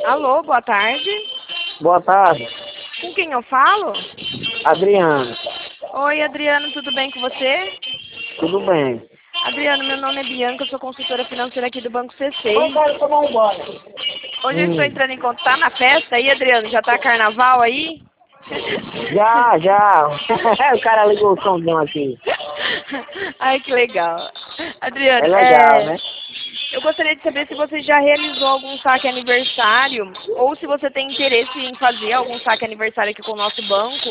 Alô, boa tarde. Boa tarde, Com quem eu falo? Adriano. Oi, Adriano, tudo bem com você? Tudo bem? Adriano, meu nome é Bianca, eu sou consultora financeira aqui do Banco Eu C6. quero tomar um banho. Hoje eu estou entrando em contato. Tá na festa aí, Adriano? Já tá carnaval aí? Já. O cara ligou o somzinho aqui. Ai, que legal. É Adriano, legal, né? eu gostaria de saber se você já realizou algum saque aniversário ou se você tem interesse em fazer algum saque aniversário aqui com o nosso banco.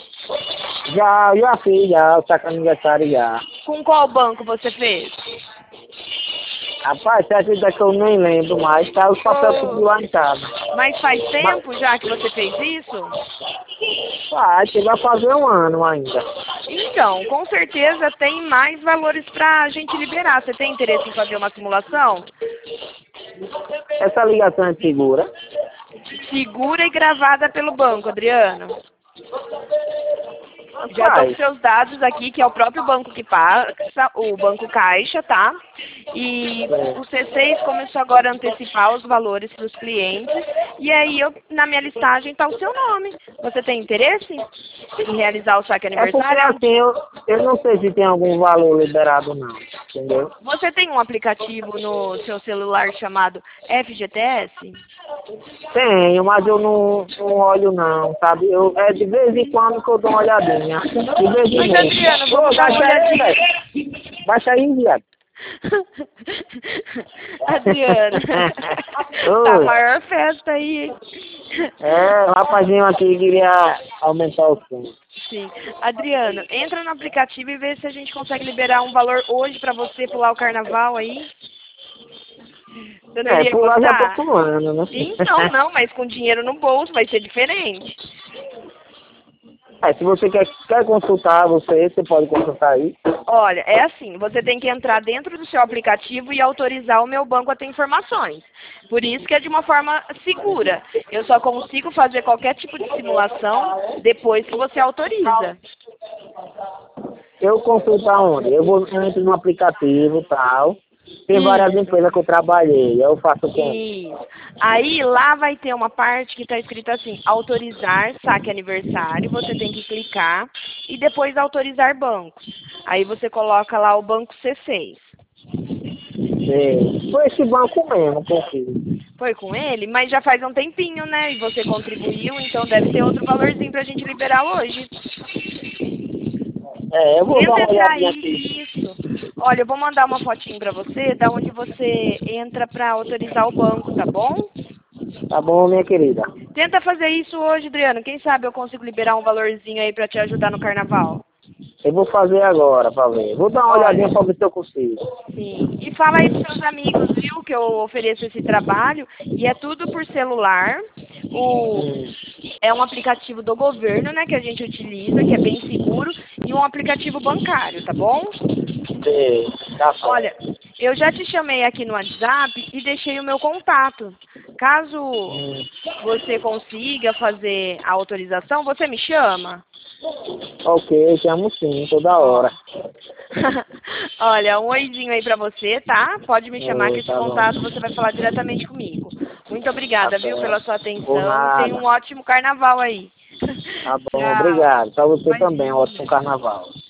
Já fiz, já, o saco aniversário já. Com qual banco você fez? Rapaz, você acredita que eu nem lembro mais, tá? Os papéis tudo lá em casa. Mas faz Mas, tempo já que você fez isso? vai fazer um ano ainda. Então, com certeza tem mais valores para a gente liberar. Você tem interesse em fazer uma simulação? Essa ligação é segura? Segura e gravada pelo banco, Adriano. Já estou com Rapaz, seus dados aqui, que é o próprio banco que passa, o Banco Caixa, tá? E o C6 começou agora a antecipar os valores para os clientes. E aí, na minha listagem está o seu nome. Você tem interesse em realizar o saque é porque aniversário? assim, eu não sei se tem algum valor liberado não, entendeu? Você tem um aplicativo no seu celular chamado FGTS? Tenho, mas eu não olho não, sabe? É de vez em quando que eu dou uma olhadinha. De vez em Mas, Adriano, quando. vamos Ô, dar uma baixa aí, olhadinha. velho. Baixa aí, viado. Adriano, tá a Oi. maior festa aí. O rapazinho aqui queria aumentar o som. Sim. Adriano, entra no aplicativo e vê se a gente consegue liberar um valor hoje pra você pular o carnaval aí. Você não iria Pular já tô gostar? pulando, né? Então, não, mas com dinheiro no bolso vai ser diferente. Se você quer consultar você pode consultar aí. Olha, é assim, você tem que entrar dentro do seu aplicativo e autorizar o meu banco a ter informações. Por isso que é de uma forma segura. Eu só consigo fazer qualquer tipo de simulação depois que você autoriza. Eu consulto aonde? Eu entro no aplicativo e tal. Tem várias Isso. empresas que eu trabalhei. Eu faço como? Isso. Aí lá vai ter uma parte que está escrito assim, autorizar saque aniversário, você tem que clicar e depois autorizar bancos. Aí você coloca lá o banco C6. Foi esse banco mesmo, porque Foi com ele, mas já faz um tempinho, né? E você contribuiu, então deve ter outro valorzinho pra gente liberar hoje. eu vou dar Tenta uma entrar olhadinha aí, aqui. isso. Olha, eu vou mandar uma fotinho pra você, da onde você entra pra autorizar o banco, tá bom? Tá bom, minha querida? Tenta fazer isso hoje, Adriano. Quem sabe eu consigo liberar um valorzinho aí pra te ajudar no carnaval. Eu vou fazer agora pra ver. Vou dar uma Olha, olhadinha pra ver se eu consigo. sim. E fala aí pros seus amigos, viu, que eu ofereço esse trabalho. E é tudo por celular. Hum, É um aplicativo do governo, né, que a gente utiliza, que é bem seguro. E um aplicativo bancário, tá bom? sei, tá Olha, certo. eu já te chamei aqui no WhatsApp e deixei o meu contato. Caso Hum, você consiga fazer a autorização, você me chama. ok, chamo sim, toda Ó. hora. Olha, um oizinho aí pra você, tá? Pode me chamar que esse Tá bom. contato você vai falar diretamente comigo. Muito Tá obrigada, viu, pela certo. sua Por atenção e tenha nada. um ótimo carnaval aí. Tá bom, Tchau. obrigado. Pra você também, Imagina. ótimo carnaval.